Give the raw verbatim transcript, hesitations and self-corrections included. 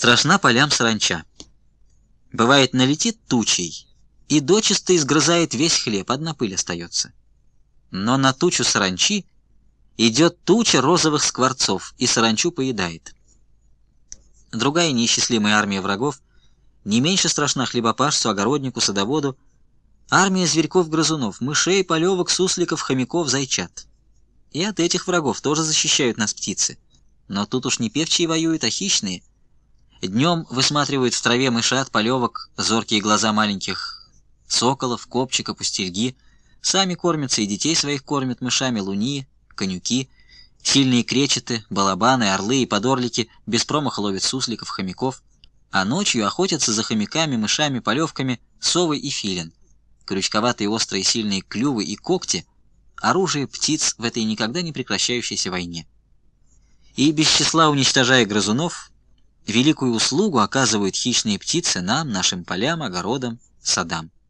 Страшна полям саранча. Бывает, налетит тучей и дочисто изгрызает весь хлеб, одна пыль остается. Но на тучу саранчи идет туча розовых скворцов и саранчу поедает. Другая неисчислимая армия врагов не меньше страшна хлебопашцу, огороднику, садоводу. Армия зверьков-грызунов, мышей, полевок, сусликов, хомяков, зайчат. И от этих врагов тоже защищают нас птицы. Но тут уж не певчие воюют, а хищные. Днем высматривают в траве мышат, полевок, зоркие глаза маленьких соколов, копчика, пустельги. Сами кормятся и детей своих кормят мышами луни, конюки. Сильные кречеты, балабаны, орлы и подорлики без промаха ловят сусликов, хомяков. А ночью охотятся за хомяками, мышами, полевками совы и филин. Крючковатые острые сильные клювы и когти — оружие птиц в этой никогда не прекращающейся войне. И без числа уничтожая грызунов, великую услугу оказывают хищные птицы нам, нашим полям, огородам, садам.